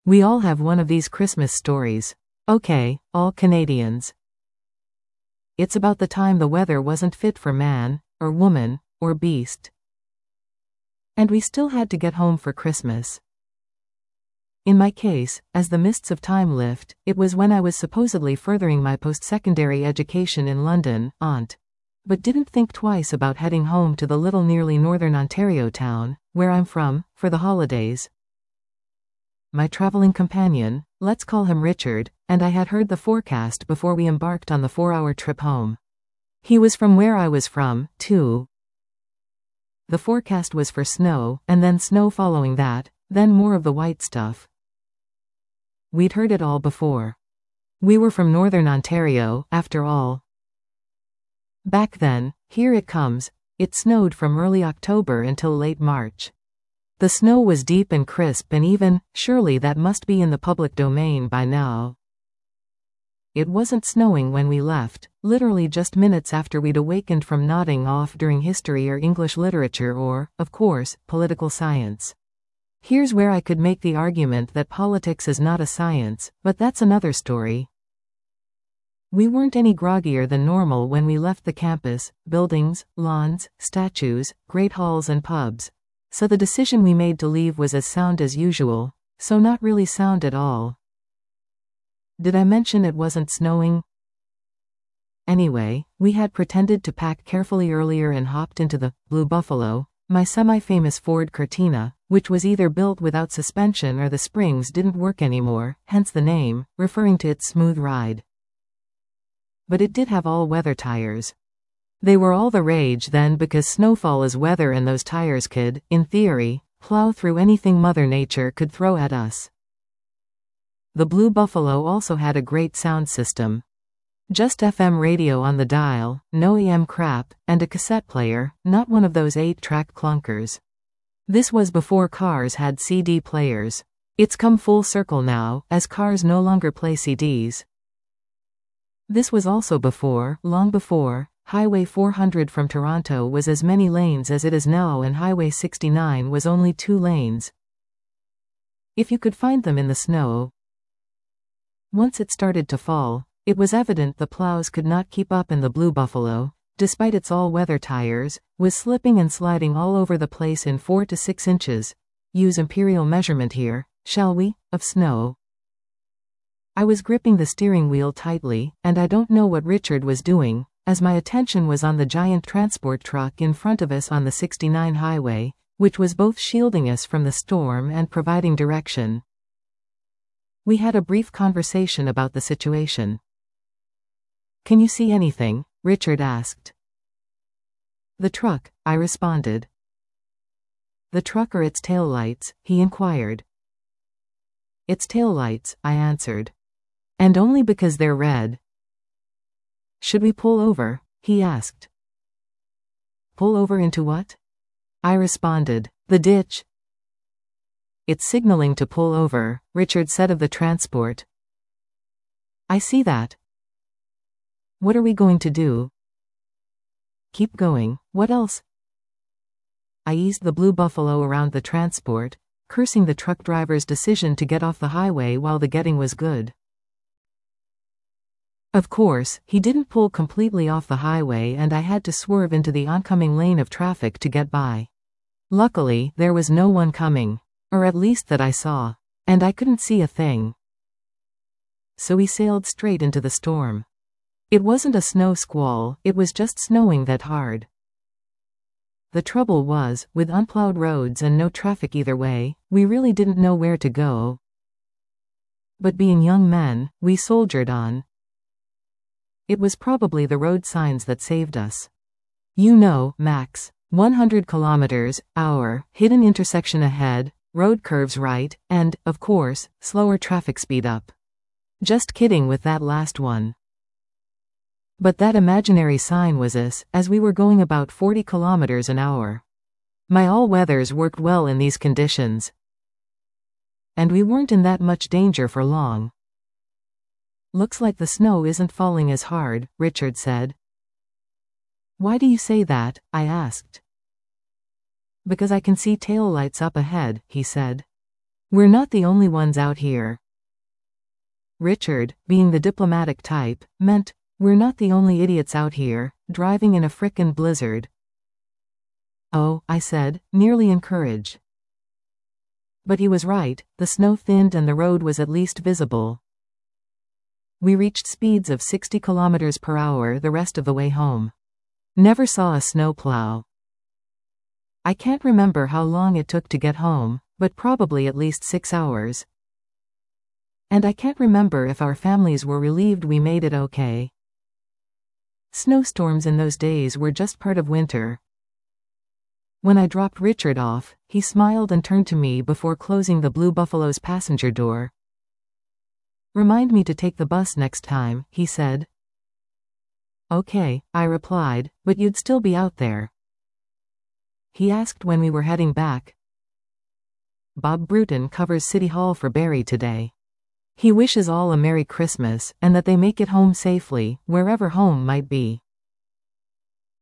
We all have one of these Christmas stories. Okay, all Canadians. It's about the time the weather wasn't fit for man, or woman, or beast. And we still had to get home for Christmas. In my case, as the mists of time lift, it was when I was supposedly furthering my post-secondary education in London, but didn't think twice about heading home to the little nearly northern Ontario town, where I'm from, for the holidays. My traveling companion, let's call him Richard, and I had heard the forecast before we embarked on the 4-hour trip home. He was from where I was from, too. The forecast was for snow, and then snow following that, then more of the white stuff. We'd heard it all before. We were from Northern Ontario, after all. Back then, here it comes, it snowed from early October until late March. The snow was deep and crisp, and even, surely that must be in the public domain by now. It wasn't snowing when we left, literally just minutes after we'd awakened from nodding off during history or English literature or, of course, political science. Here's where I could make the argument that politics is not a science, but that's another story. We weren't any groggier than normal when we left the campus, buildings, lawns, statues, great halls and pubs. So the decision we made to leave was as sound as usual, so not really sound at all. Did I mention it wasn't snowing? Anyway, we had pretended to pack carefully earlier and hopped into the Blue Buffalo, my semi-famous Ford Cortina, which was either built without suspension or the springs didn't work anymore, hence the name, referring to its smooth ride. But it did have all-weather tires. They were all the rage then because snowfall is weather and those tires could, in theory, plow through anything Mother Nature could throw at us. The Blue Buffalo also had a great sound system. Just FM radio on the dial, no AM crap, and a cassette player, not one of those 8-track clunkers. This was before cars had CD players. It's come full circle now, as cars no longer play CDs. This was also before, long before, Highway 400 from Toronto was as many lanes as it is now and Highway 69 was only 2 lanes. If you could find them in the snow. Once it started to fall, it was evident the plows could not keep up and the Blue Buffalo, despite its all-weather tires, was slipping and sliding all over the place in 4 to 6 inches, use imperial measurement here, shall we, of snow. I was gripping the steering wheel tightly, and I don't know what Richard was doing, as my attention was on the giant transport truck in front of us on the 69 highway, which was both shielding us from the storm and providing direction. We had a brief conversation about the situation. "Can you see anything?" Richard asked. "The truck," I responded. "The truck or its taillights?" he inquired. "Its taillights," I answered. "And only because they're red." "Should we pull over?" he asked. "Pull over into what?" I responded. "The ditch." "It's signaling to pull over," Richard said of the transport. "I see that." "What are we going to do?" "Keep going. What else?" I eased the Blue Buffalo around the transport, cursing the truck driver's decision to get off the highway while the getting was good. Of course, he didn't pull completely off the highway and I had to swerve into the oncoming lane of traffic to get by. Luckily, there was no one coming. Or at least that I saw. And I couldn't see a thing. So we sailed straight into the storm. It wasn't a snow squall, it was just snowing that hard. The trouble was, with unplowed roads and no traffic either way, we really didn't know where to go. But being young men, we soldiered on. It was probably the road signs that saved us. You know, max 100 kilometers hour, hidden intersection ahead, road curves right, and, of course, slower traffic speed up. Just kidding with that last one. But that imaginary sign was us, as we were going about 40 kilometers an hour. My all-weathers worked well in these conditions. And we weren't in that much danger for long. "Looks like the snow isn't falling as hard," Richard said. "Why do you say that?" I asked. "Because I can see taillights up ahead," he said. We're not the only ones out here. Richard, being the diplomatic type, meant, we're not the only idiots out here, driving in a frickin' blizzard. Oh, I said, nearly encouraged. But he was right, the snow thinned and the road was at least visible. We reached speeds of 60 kilometers per hour the rest of the way home. Never saw a snowplow. I can't remember how long it took to get home, but probably at least 6 hours. And I can't remember if our families were relieved we made it okay. Snowstorms in those days were just part of winter. When I dropped Richard off, he smiled and turned to me before closing the Blue Buffalo's passenger door. "Remind me to take the bus next time," he said. "Okay," I replied, "but you'd still be out there." He asked when we were heading back. "Bob Bruton covers City Hall for Barrie today. He wishes all a Merry Christmas, and that they make it home safely, wherever home might be."